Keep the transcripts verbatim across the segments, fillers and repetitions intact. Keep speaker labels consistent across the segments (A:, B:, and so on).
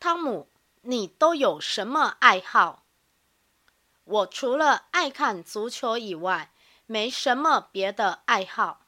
A: 汤姆，你都有什么爱好？我除了爱看足球以外，没什么别的爱好。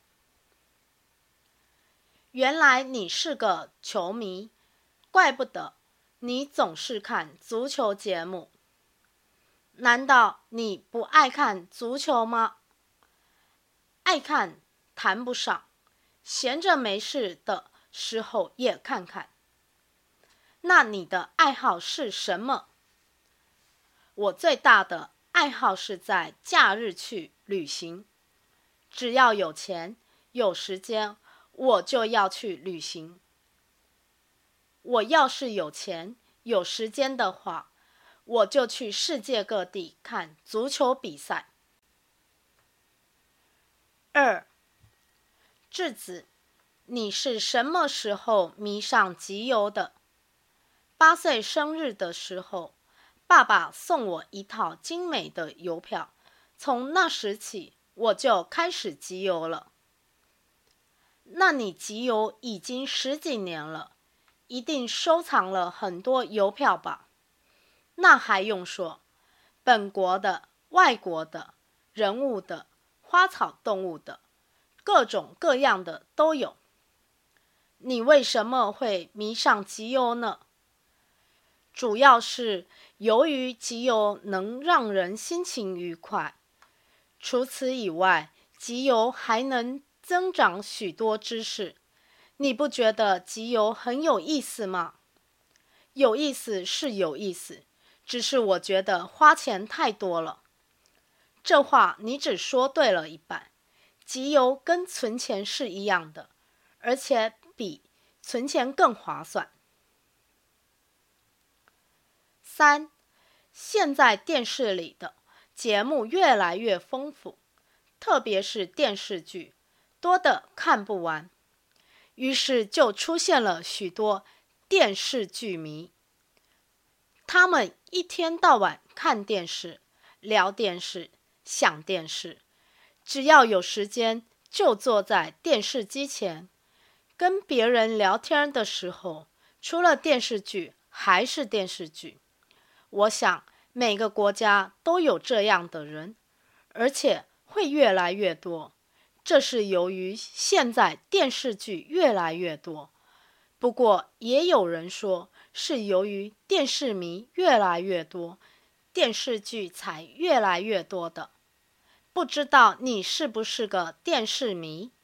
A: 原来你是个球迷，怪不得你总是看足球节目。难道你不爱看足球吗？爱看谈不上，闲着没事的时候也看看。那你的爱好是什么？我最大的爱好是在假日去旅行。只要有钱有时间，我就要去旅行。我要是有钱有时间的话，我就去世界各地看足球比赛。二，智子，你是什么时候迷上集邮的？八岁生日的时候，爸爸送我一套精美的邮票，从那时起，我就开始集邮了。那你集邮已经十几年了，一定收藏了很多邮票吧？那还用说，本国的、外国的、人物的、花草动物的，各种各样的都有。你为什么会迷上集邮呢？主要是由于集邮能让人心情愉快，除此以外，集邮还能增长许多知识。你不觉得集邮很有意思吗？有意思是有意思，只是我觉得花钱太多了。这话你只说对了一半。集邮跟存钱是一样的，而且比存钱更划算。三，现在电视里的节目越来越丰富，特别是电视剧，多得看不完。于是就出现了许多电视剧迷，他们一天到晚看电视、聊电视、想电视，只要有时间就坐在电视机前，跟别人聊天的时候，除了电视剧还是电视剧。我想每个国家都有这样的人，而且会越来越多。这是由于现在电视剧越来越多，不过也有人说是由于电视迷越来越多，电视剧才越来越多的。不知道你是不是个电视迷？